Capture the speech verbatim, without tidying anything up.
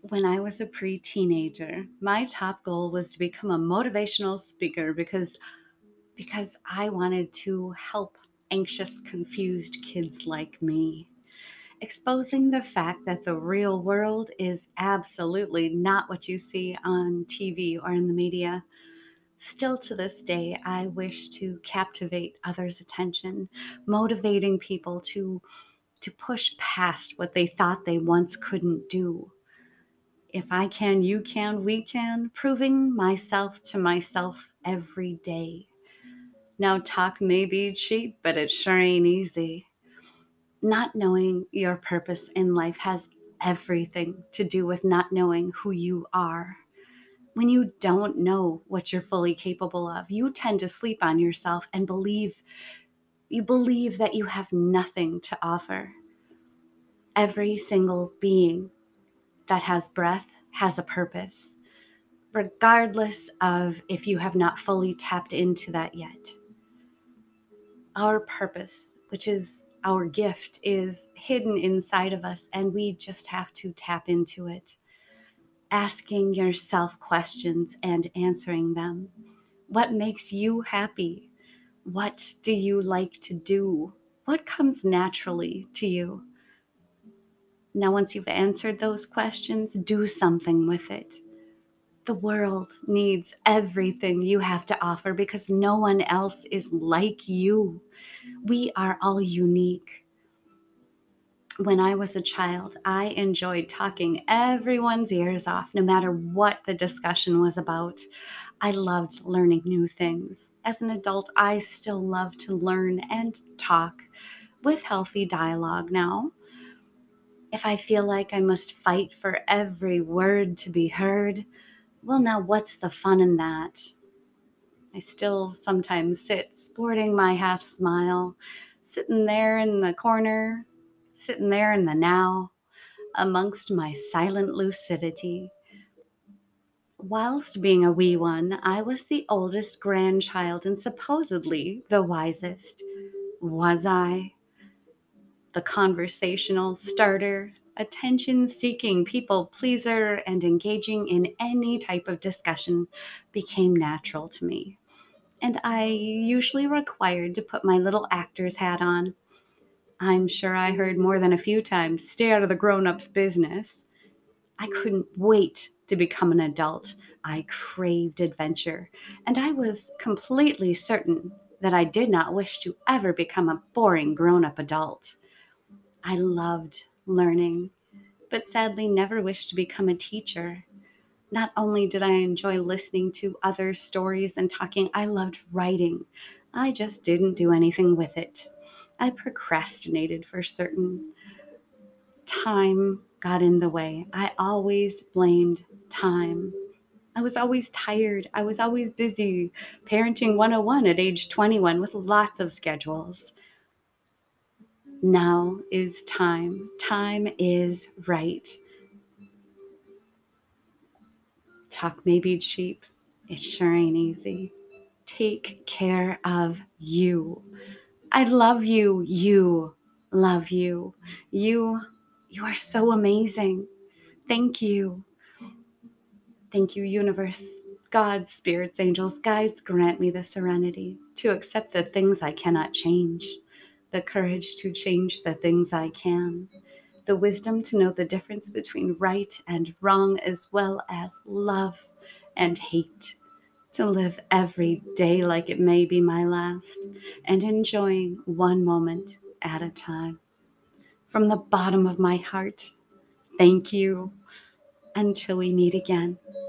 When I was a pre-teenager, my top goal was to become a motivational speaker because because I wanted to help anxious, confused kids like me, exposing the fact that the real world is absolutely not what you see on T V or in the media. Still to this day, I wish to captivate others' attention, motivating people to to push past what they thought they once couldn't do. If I can, you can, we can, proving myself to myself every day. Now, talk may be cheap, but it sure ain't easy. Not knowing your purpose in life has everything to do with not knowing who you are. When you don't know what you're fully capable of, you tend to sleep on yourself and believe you believe that you have nothing to offer. Every single being that has breath has a purpose, regardless of if you have not fully tapped into that yet. Our purpose, which is our gift, is hidden inside of us, and we just have to tap into it. Asking yourself questions and answering them. What makes you happy? What do you like to do? What comes naturally to you? Now, once you've answered those questions, do something with it. The world needs everything you have to offer because no one else is like you. We are all unique. When I was a child, I enjoyed talking everyone's ears off, no matter what the discussion was about. I loved learning new things. As an adult, I still love to learn and talk with healthy dialogue now. If I feel like I must fight for every word to be heard, well, now what's the fun in that? I still sometimes sit sporting my half smile, sitting there in the corner, sitting there in the now, amongst my silent lucidity. Whilst being a wee one, I was the oldest grandchild and supposedly the wisest. Was I? The conversational starter, attention seeking people pleaser, and engaging in any type of discussion became natural to me. And I usually required to put my little actor's hat on. I'm sure I heard more than a few times, stay out of the grown up's business. I couldn't wait to become an adult. I craved adventure, and I was completely certain that I did not wish to ever become a boring grown up adult. I loved learning, but sadly never wished to become a teacher. Not only did I enjoy listening to other stories and talking, I loved writing. I just didn't do anything with it. I procrastinated for certain. Time got in the way. I always blamed time. I was always tired. I was always busy. Parenting one oh one at age twenty-one with lots of schedules. Now is time. Time is right. Talk may be cheap. It sure ain't easy. Take care of you. I love you. You love you. You, you are so amazing. Thank you. Thank you, universe. God, spirits, angels, guides, grant me the serenity to accept the things I cannot change, the courage to change the things I can, the wisdom to know the difference between right and wrong, as well as love and hate, to live every day like it may be my last, and enjoying one moment at a time. From the bottom of my heart, thank you. Until we meet again.